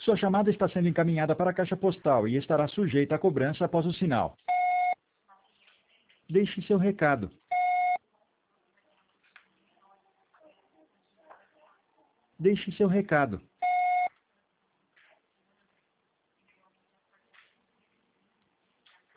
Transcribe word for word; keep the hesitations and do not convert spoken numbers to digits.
Sua chamada está sendo encaminhada para a caixa postal e estará sujeita a cobrança após o sinal. Deixe seu recado. Deixe seu recado.